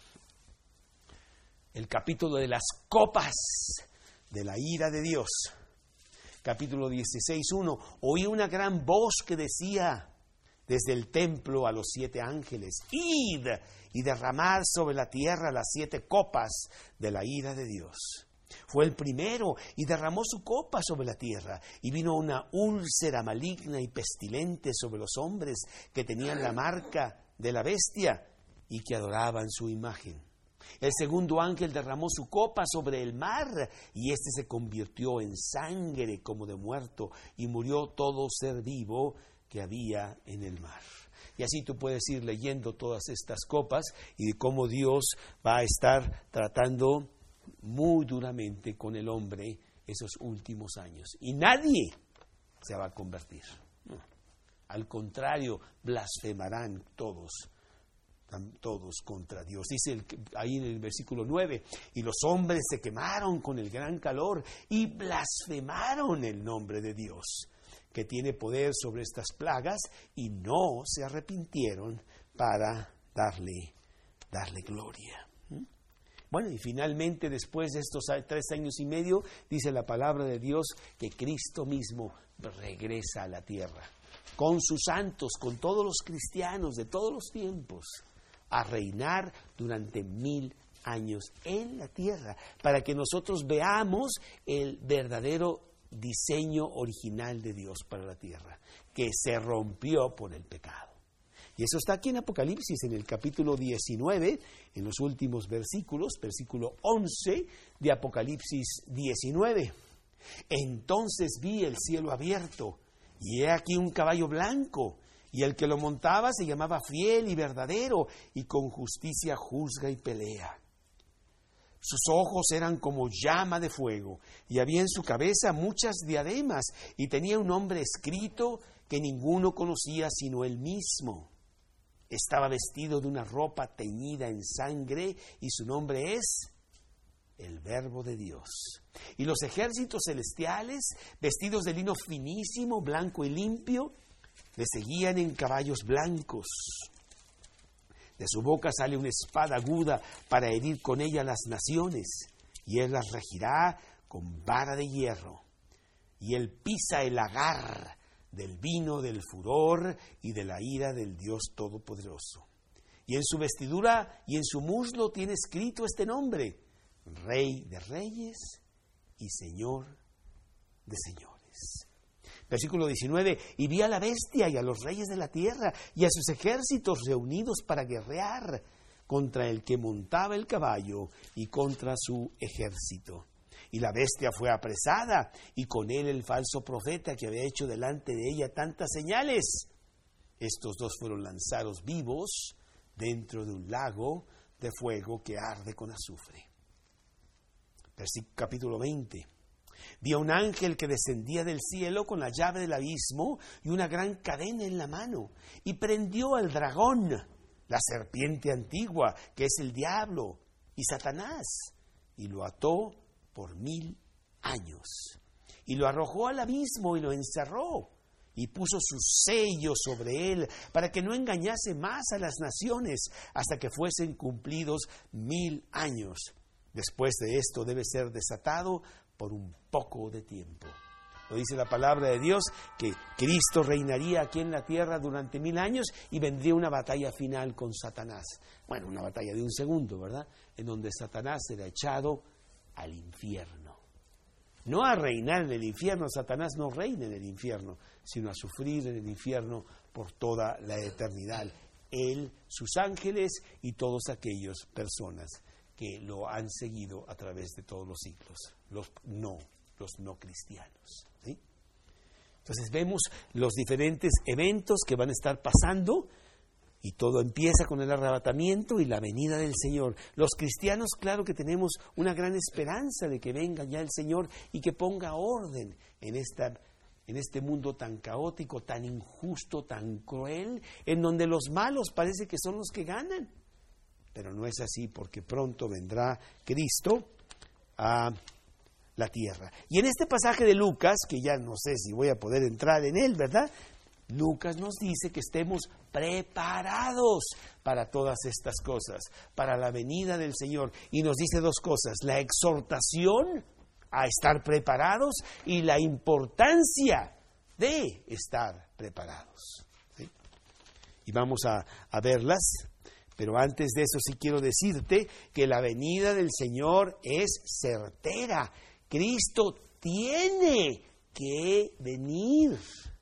Speaker 2: el capítulo de las copas de la ira de Dios. Capítulo 16:1, oí una gran voz que decía desde el templo a los 7 ángeles, id y derramad sobre la tierra las 7 copas de la ira de Dios. Fue el primero y derramó su copa sobre la tierra, y vino una úlcera maligna y pestilente sobre los hombres que tenían la marca de la bestia y que adoraban su imagen. El segundo ángel derramó su copa sobre el mar, y éste se convirtió en sangre como de muerto, y murió todo ser vivo que había en el mar. Y así tú puedes ir leyendo todas estas copas y de cómo Dios va a estar tratando muy duramente con el hombre esos últimos años. Y nadie se va a convertir. No. Al contrario, blasfemarán todos contra Dios. Dice ahí en el versículo 9, y los hombres se quemaron con el gran calor y blasfemaron el nombre de Dios, que tiene poder sobre estas plagas, y no se arrepintieron para darle gloria. Bueno, y finalmente, después de estos 3 años y medio, dice la palabra de Dios que Cristo mismo regresa a la tierra, con sus santos, con todos los cristianos de todos los tiempos, a reinar durante 1000 años en la tierra, para que nosotros veamos el verdadero diseño original de Dios para la tierra, que se rompió por el pecado. Y eso está aquí en Apocalipsis, en el capítulo 19, en los últimos versículos, versículo 11 de Apocalipsis 19. Entonces vi el cielo abierto, y he aquí un caballo blanco, y el que lo montaba se llamaba Fiel y Verdadero, y con justicia juzga y pelea. Sus ojos eran como llama de fuego, y había en su cabeza muchas diademas, y tenía un nombre escrito que ninguno conocía sino él mismo. Estaba vestido de una ropa teñida en sangre, y su nombre es el Verbo de Dios. Y los ejércitos celestiales, vestidos de lino finísimo, blanco y limpio, le seguían en caballos blancos. De su boca sale una espada aguda para herir con ella las naciones, y él las regirá con vara de hierro. Y él pisa el lagar del vino del furor y de la ira del Dios Todopoderoso. Y en su vestidura y en su muslo tiene escrito este nombre: Rey de Reyes y Señor de Señores. Versículo 19, y vi a la bestia y a los reyes de la tierra y a sus ejércitos reunidos para guerrear contra el que montaba el caballo y contra su ejército. Y la bestia fue apresada, y con él el falso profeta que había hecho delante de ella tantas señales. Estos dos fueron lanzados vivos dentro de un lago de fuego que arde con azufre. Capítulo 20. Vi a un ángel que descendía del cielo con la llave del abismo y una gran cadena en la mano, y prendió al dragón, la serpiente antigua, que es el diablo y Satanás, y lo ató por 1000 años, y lo arrojó al abismo y lo encerró, y puso su sello sobre él, para que no engañase más a las naciones, hasta que fuesen cumplidos 1000 años. Después de esto debe ser desatado por un poco de tiempo. Lo dice la palabra de Dios, que Cristo reinaría aquí en la tierra durante 1000 años y vendría una batalla final con Satanás. Bueno, una batalla de un segundo, ¿verdad? En donde Satanás será echado al infierno. No a reinar en el infierno, Satanás no reina en el infierno, sino a sufrir en el infierno por toda la eternidad. Él, sus ángeles y todos aquellos personas que lo han seguido a través de todos los siglos, los no cristianos, ¿sí? Entonces vemos los diferentes eventos que van a estar pasando, y todo empieza con el arrebatamiento y la venida del Señor. Los cristianos, claro que tenemos una gran esperanza de que venga ya el Señor y que ponga orden en este mundo tan caótico, tan injusto, tan cruel, en donde los malos parece que son los que ganan. Pero no es así, porque pronto vendrá Cristo a la tierra. Y en este pasaje de Lucas, que ya no sé si voy a poder entrar en él, ¿verdad? Lucas nos dice que estemos preparados para todas estas cosas, para la venida del Señor. Y nos dice dos cosas: la exhortación a estar preparados y la importancia de estar preparados, ¿sí? Y vamos a verlas. Pero antes de eso sí quiero decirte que la venida del Señor es certera. Cristo tiene que venir.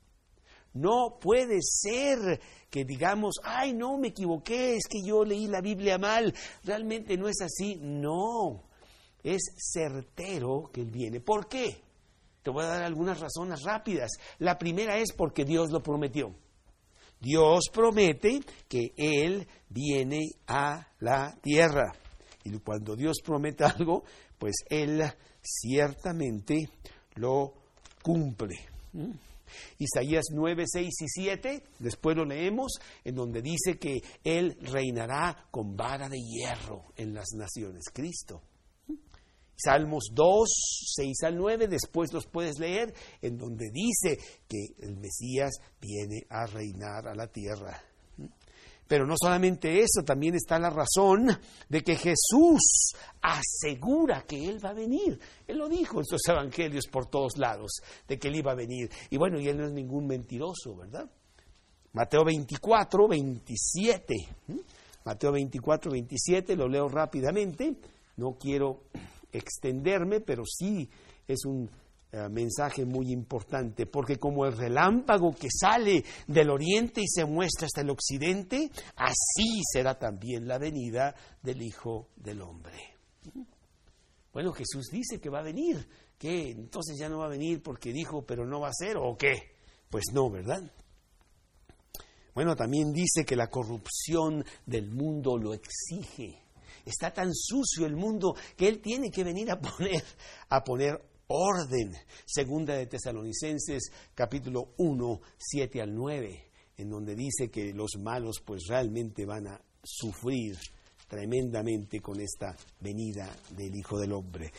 Speaker 2: No puede ser que digamos, ay, no, me equivoqué, es que yo leí la Biblia mal. Realmente no es así. No, es certero que Él viene. ¿Por qué? Te voy a dar algunas razones rápidas. La primera es porque Dios lo prometió. Dios promete que Él viene a la tierra. Y cuando Dios promete algo, pues Él ciertamente lo cumple. Isaías 9, 6 y 7, después lo leemos, en donde dice que Él reinará con vara de hierro en las naciones. Cristo. Salmos 2, 6 al 9, después los puedes leer, en donde dice que el Mesías viene a reinar a la tierra. Pero no solamente eso, también está la razón de que Jesús asegura que Él va a venir. Él lo dijo en sus evangelios por todos lados, de que Él iba a venir. Y bueno, y Él no es ningún mentiroso, ¿verdad? Mateo 24, 27. Mateo 24, 27, lo leo rápidamente. No quiero extenderme, pero sí es un mensaje muy importante, porque como el relámpago que sale del oriente y se muestra hasta el occidente, así será también la venida del Hijo del Hombre. Bueno, Jesús dice que va a venir, ¿Qué? Entonces ya no va a venir porque dijo, pero no va a ser, ¿o qué? Pues no, ¿verdad? Bueno, también dice que la corrupción del mundo lo exige. Está tan sucio el mundo que Él tiene que venir a poner orden. Segunda de Tesalonicenses, capítulo 1, 7 al 9, en donde dice que los malos pues realmente van a sufrir tremendamente con esta venida del Hijo del Hombre.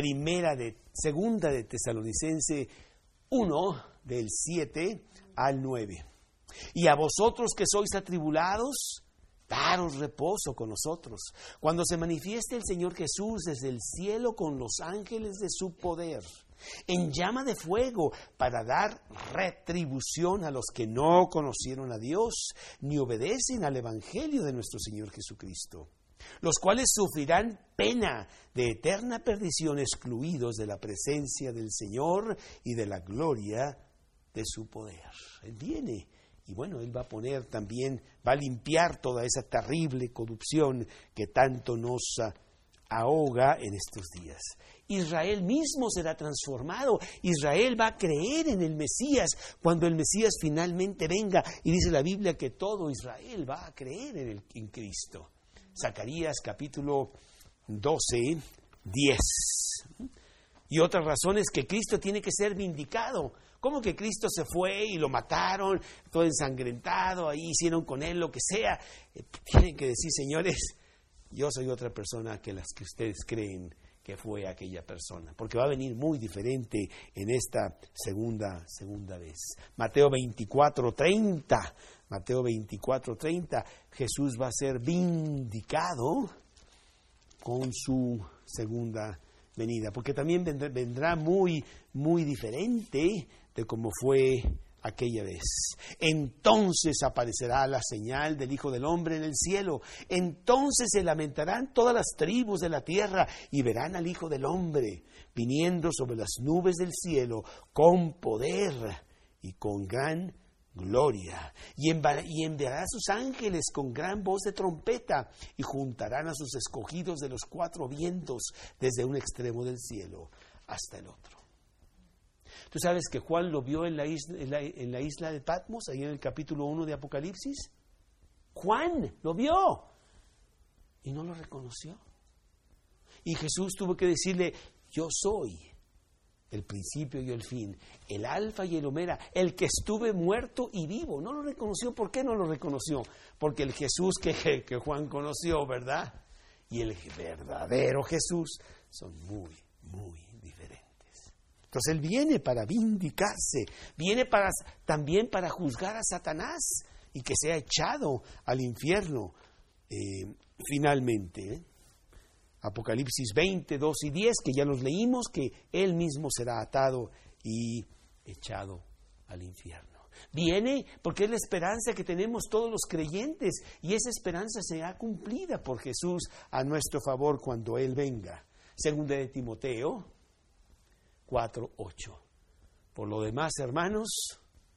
Speaker 2: Segunda de Tesalonicenses 1, del 7 al 9. Y a vosotros que sois atribulados, daros reposo con nosotros, cuando se manifieste el Señor Jesús desde el cielo con los ángeles de su poder, en llama de fuego, para dar retribución a los que no conocieron a Dios, ni obedecen al Evangelio de nuestro Señor Jesucristo, los cuales sufrirán pena de eterna perdición, excluidos de la presencia del Señor y de la gloria de su poder. Él viene. Y bueno, Él va a poner también, va a limpiar toda esa terrible corrupción que tanto nos ahoga en estos días. Israel mismo será transformado. Israel va a creer en el Mesías cuando el Mesías finalmente venga. Y dice la Biblia que todo Israel va a creer en Cristo. Zacarías capítulo 12, 10. Y otra razón es que Cristo tiene que ser vindicado. ¿Cómo que Cristo se fue y lo mataron, todo ensangrentado, ahí hicieron con Él lo que sea? Tienen que decir, señores, yo soy otra persona que las que ustedes creen que fue aquella persona, porque va a venir muy diferente en esta segunda vez. Mateo 24:30, Mateo 24:30, Jesús va a ser vindicado con su segunda venida, porque también vendrá muy, muy diferente de como fue aquella vez. Entonces aparecerá la señal del Hijo del Hombre en el cielo. Entonces se lamentarán todas las tribus de la tierra y verán al Hijo del Hombre viniendo sobre las nubes del cielo con poder y con gran gloria. Y enviará a sus ángeles con gran voz de trompeta y juntarán a sus escogidos de los cuatro vientos desde un extremo del cielo hasta el otro. ¿Tú sabes que Juan lo vio en la isla de Patmos, ahí en el capítulo 1 de Apocalipsis? Juan lo vio y no lo reconoció. Y Jesús tuvo que decirle, yo soy el principio y el fin, el alfa y el omega, el que estuve muerto y vivo. No lo reconoció. ¿Por qué no lo reconoció? Porque el Jesús que Juan conoció, ¿verdad? Y el verdadero Jesús son muy, muy diferentes. Entonces Él viene para vindicarse, viene también para juzgar a Satanás y que sea echado al infierno finalmente. Apocalipsis 20, 2 y 10, que ya los leímos, que Él mismo será atado y echado al infierno. Viene porque es la esperanza que tenemos todos los creyentes, y esa esperanza será cumplida por Jesús a nuestro favor cuando Él venga. Segunda de Timoteo 4, 8. Por lo demás, hermanos,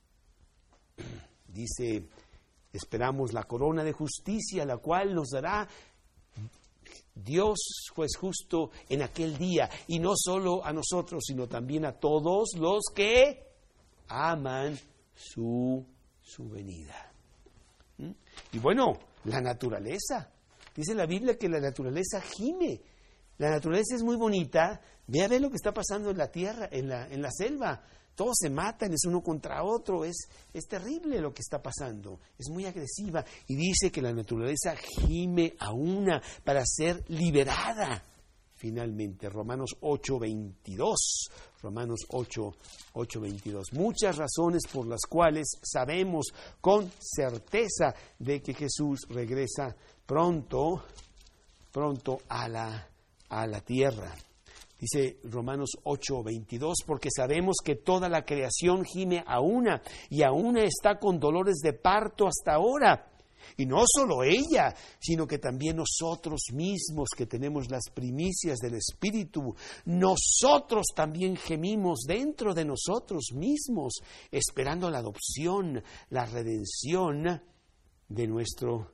Speaker 2: dice, esperamos la corona de justicia, la cual nos dará Dios, juez justo, en aquel día, y no solo a nosotros, sino también a todos los que aman su venida. Y bueno, la naturaleza. Dice la Biblia que la naturaleza gime. La naturaleza es muy bonita. Ve a ver lo que está pasando en la tierra, en la selva. Todos se matan, es uno contra otro. Es terrible lo que está pasando. Es muy agresiva. Y dice que la naturaleza gime a una para ser liberada. Finalmente, Romanos 8:22. Romanos 8:22. Muchas razones por las cuales sabemos con certeza de que Jesús regresa pronto a la tierra. Dice Romanos 8:22, porque sabemos que toda la creación gime a una, y a una está con dolores de parto hasta ahora. Y no solo ella, sino que también nosotros mismos que tenemos las primicias del Espíritu, nosotros también gemimos dentro de nosotros mismos, esperando la adopción, la redención de nuestro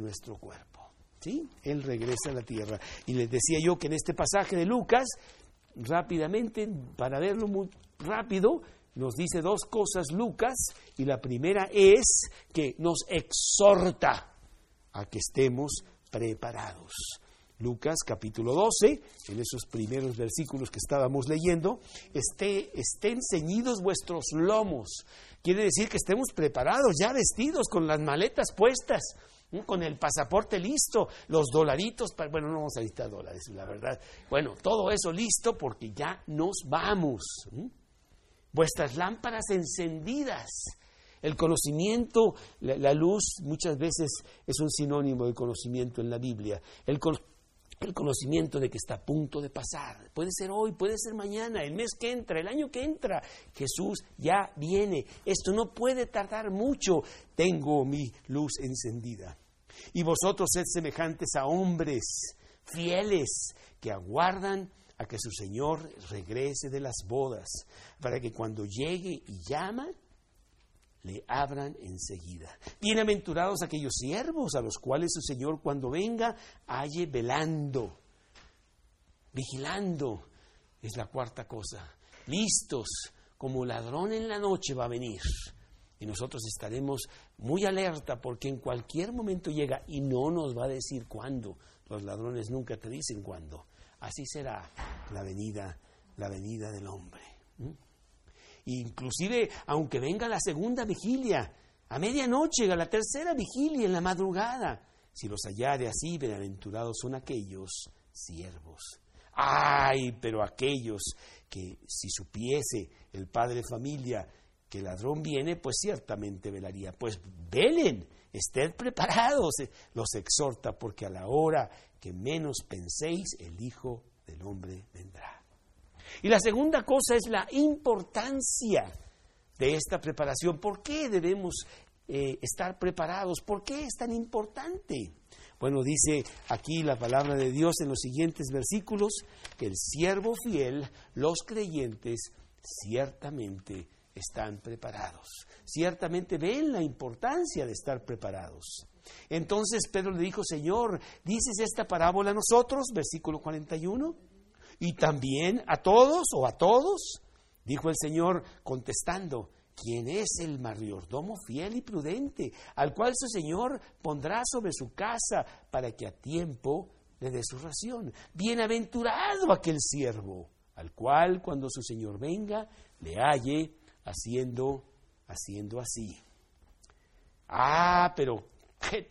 Speaker 2: cuerpo. ¿Sí? Él regresa a la tierra. Y les decía yo que en este pasaje de Lucas rápidamente, para verlo muy rápido, nos dice dos cosas Lucas, y la primera es que nos exhorta a que estemos preparados. Lucas capítulo 12, en esos primeros versículos que estábamos leyendo, estén ceñidos vuestros lomos. Quiere decir que estemos preparados, ya vestidos, con las maletas puestas, con el pasaporte listo, los dolaritos, bueno, no vamos a necesitar dólares, la verdad. Bueno, todo eso listo porque ya nos vamos. Vuestras lámparas encendidas. El conocimiento, la luz muchas veces es un sinónimo de conocimiento en la Biblia. El conocimiento de que está a punto de pasar. Puede ser hoy, puede ser mañana, el mes que entra, el año que entra. Jesús ya viene. Esto no puede tardar mucho. Tengo mi luz encendida. Y vosotros sed semejantes a hombres fieles que aguardan a que su Señor regrese de las bodas, para que cuando llegue y llama, le abran enseguida. Bienaventurados aquellos siervos a los cuales su Señor cuando venga halle velando, vigilando, es la cuarta cosa, listos, como ladrón en la noche va a venir. Y nosotros estaremos muy alerta porque en cualquier momento llega y no nos va a decir cuándo. Los ladrones nunca te dicen cuándo. Así será la venida del hombre. Inclusive, aunque venga la segunda vigilia, a medianoche, a la tercera vigilia, en la madrugada, si los hallare así, bienaventurados son aquellos siervos. ¡Ay! Pero aquellos que si supiese el padre de familia que el ladrón viene, pues ciertamente velaría. Pues velen, estén preparados, los exhorta, porque a la hora que menos penséis, el Hijo del Hombre vendrá. Y la segunda cosa es la importancia de esta preparación. ¿Por qué debemos estar preparados? ¿Por qué es tan importante? Bueno, dice aquí la palabra de Dios en los siguientes versículos, que el siervo fiel, los creyentes, ciertamente están preparados. Ciertamente ven la importancia de estar preparados. Entonces Pedro le dijo, Señor, ¿dices esta parábola a nosotros? Versículo 41. ¿Y también a todos o a todos? Dijo el Señor contestando, ¿quién es el mayordomo fiel y prudente, al cual su Señor pondrá sobre su casa para que a tiempo le dé su ración? Bienaventurado aquel siervo, al cual cuando su Señor venga, le halle haciendo así. Pero qué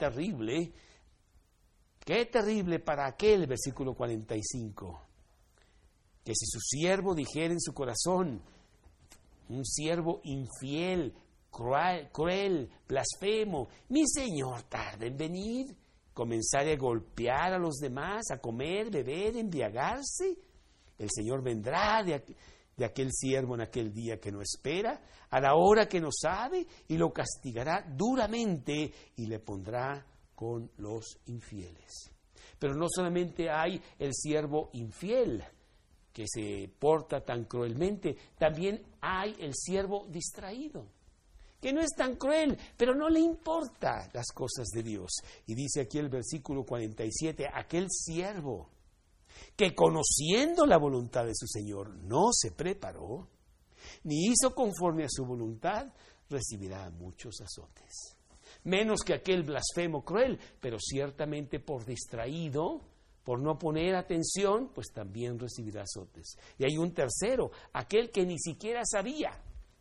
Speaker 2: terrible para aquel, versículo 45, que si su siervo dijera en su corazón, un siervo infiel, cruel, blasfemo, mi Señor tarda en venir, comenzar a golpear a los demás, a comer, beber, embriagarse, el Señor vendrá de aquel siervo en aquel día que no espera, a la hora que no sabe, y lo castigará duramente y le pondrá con los infieles. Pero no solamente hay el siervo infiel que se porta tan cruelmente, también hay el siervo distraído, que no es tan cruel, pero no le importa las cosas de Dios. Y dice aquí el versículo 47, aquel siervo que conociendo la voluntad de su Señor no se preparó, ni hizo conforme a su voluntad, recibirá muchos azotes. Menos que aquel blasfemo cruel, pero ciertamente por distraído, por no poner atención, pues también recibirá azotes. Y hay un tercero, aquel que ni siquiera sabía,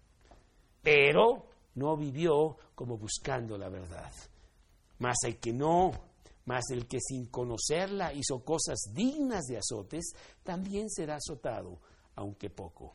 Speaker 2: pero no vivió como buscando la verdad. Mas el que sin conocerla hizo cosas dignas de azotes, también será azotado, aunque poco.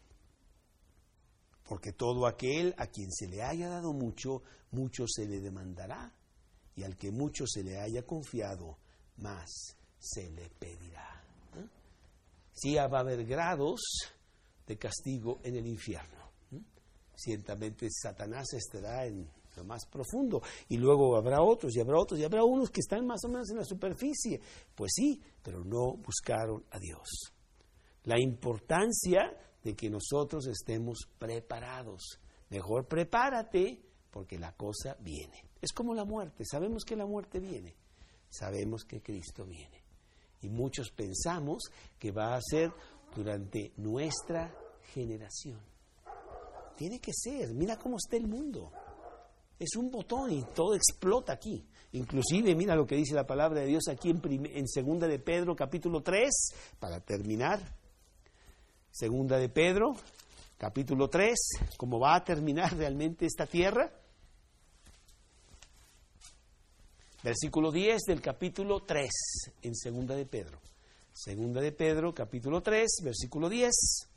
Speaker 2: Porque todo aquel a quien se le haya dado mucho, mucho se le demandará, y al que mucho se le haya confiado, más se le pedirá. Sí, va a haber grados de castigo en el infierno. Ciertamente Satanás estará en lo más profundo, y luego habrá otros, y habrá unos que están más o menos en la superficie. Pues sí, pero no buscaron a Dios. La importancia de que nosotros estemos preparados. Mejor prepárate, porque la cosa viene. Es como la muerte. Sabemos que la muerte viene. Sabemos que Cristo viene. Y muchos pensamos que va a ser durante nuestra generación. Tiene que ser. Mira cómo está el mundo. Es un botón y todo explota aquí. Inclusive, mira lo que dice la palabra de Dios aquí en Segunda de Pedro, capítulo 3, para terminar. Segunda de Pedro, capítulo 3, ¿cómo va a terminar realmente esta tierra? Versículo 10 del capítulo 3, en Segunda de Pedro. Segunda de Pedro, capítulo 3, versículo 10.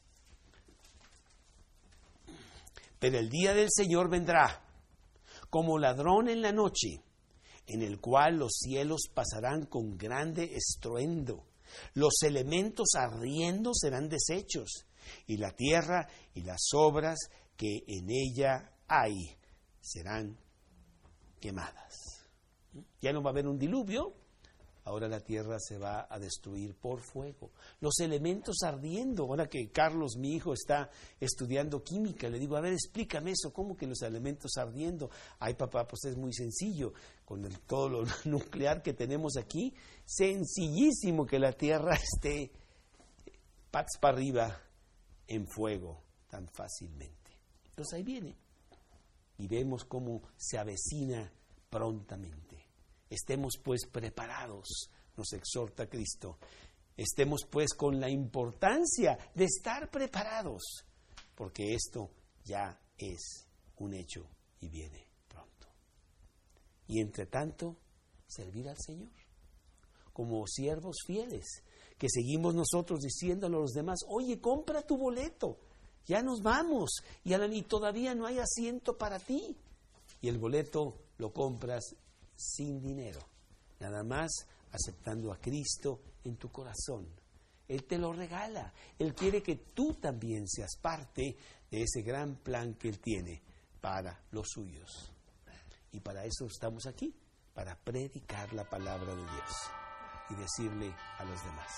Speaker 2: Pero el día del Señor vendrá como ladrón en la noche, en el cual los cielos pasarán con grande estruendo, los elementos ardiendo serán deshechos, y la tierra y las obras que en ella hay serán quemadas. Ya no va a haber un diluvio, ahora la tierra se va a destruir por fuego. Los elementos ardiendo. Ahora que Carlos, mi hijo, está estudiando química, le digo, a ver, explícame eso, ¿cómo que los elementos ardiendo? Ay, papá, pues es muy sencillo. Con todo lo nuclear que tenemos aquí, sencillísimo que la tierra esté patas para arriba en fuego tan fácilmente. Entonces ahí viene. Y vemos cómo se avecina prontamente. Estemos pues preparados, nos exhorta Cristo. Estemos pues con la importancia de estar preparados, porque esto ya es un hecho y viene pronto. Y entre tanto, servir al Señor como siervos fieles, que seguimos nosotros diciéndole a los demás, oye, compra tu boleto, ya nos vamos, y todavía no hay asiento para ti. Y el boleto lo compras sin dinero, nada más aceptando a Cristo en tu corazón. Él te lo regala. Él quiere que tú también seas parte de ese gran plan que Él tiene para los suyos. Y para eso estamos aquí, para predicar la palabra de Dios y decirle a los demás.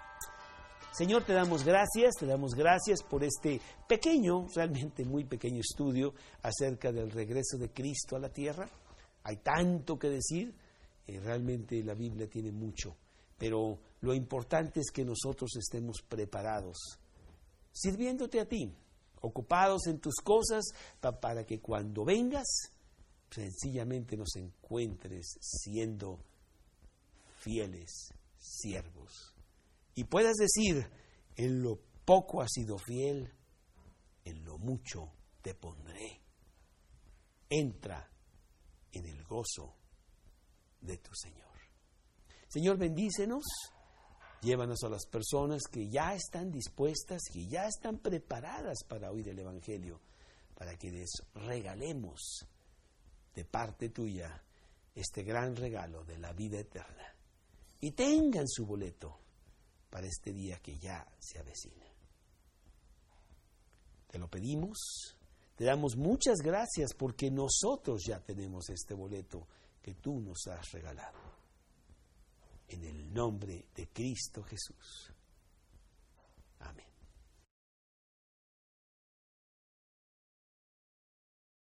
Speaker 2: Señor, te damos gracias por este pequeño, realmente muy pequeño estudio acerca del regreso de Cristo a la tierra. Hay tanto que decir, realmente la Biblia tiene mucho, pero lo importante es que nosotros estemos preparados, sirviéndote a ti, ocupados en tus cosas, para que cuando vengas, sencillamente nos encuentres siendo fieles siervos. Y puedas decir, en lo poco has sido fiel, en lo mucho te pondré. Entra en el gozo de tu Señor. Señor, bendícenos, llévanos a las personas que ya están dispuestas, que ya están preparadas para oír el Evangelio, para que les regalemos de parte tuya este gran regalo de la vida eterna. Y tengan su boleto para este día que ya se avecina. Te lo pedimos. Te damos muchas gracias porque nosotros ya tenemos este boleto que tú nos has regalado. En el nombre de Cristo Jesús.